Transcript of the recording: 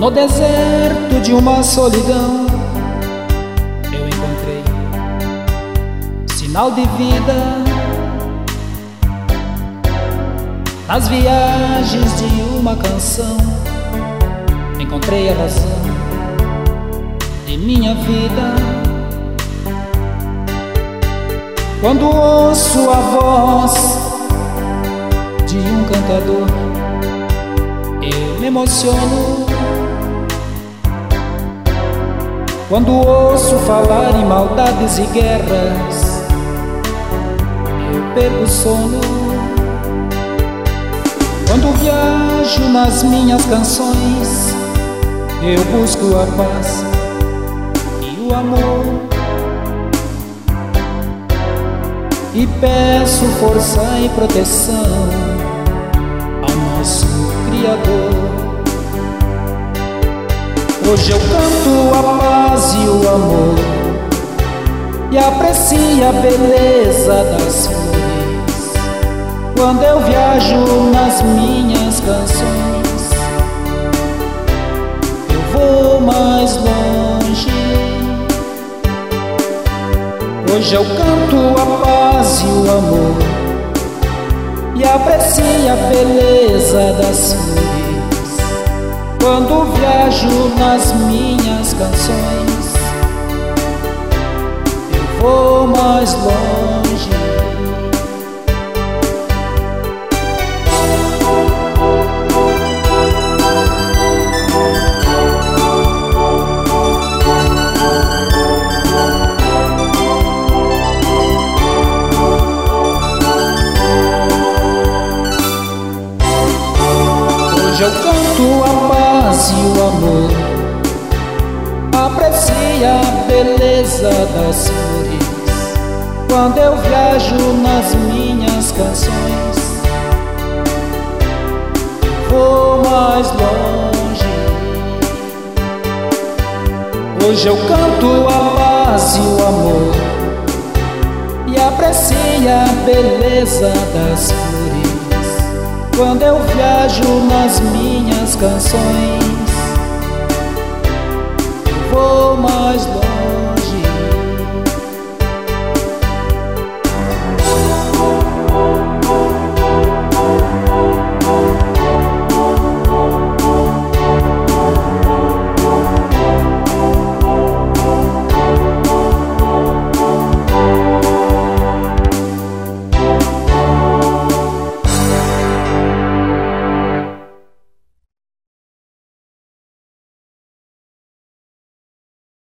No deserto de uma solidão eu encontrei sinal de vida. Nas viagens de uma canção encontrei a razão de minha vida. Quando ouço a voz de um cantador, eu me emociono. Quando ouço falar em maldades e guerras, eu perco o sono. Quando viajo nas minhas canções, eu busco a paz e o amor, e peço força e proteção ao nosso Criador. Hoje eu canto a paz e o amor e aprecio a beleza das flores. Quando eu viajo nas minhas canções, eu vou mais longe. Hoje eu canto a paz e o amor e aprecio a beleza das flores. Quando viajo nas minhas canções, eu vou mais longe. Hoje eu canto a paz e o amor, aprecio a beleza das flores. Quando eu viajo nas minhas canções, vou mais longe. Hoje eu canto a paz e o amor e aprecio a beleza das flores. Quando eu viajo nas minhas canções, eu vou mais longe.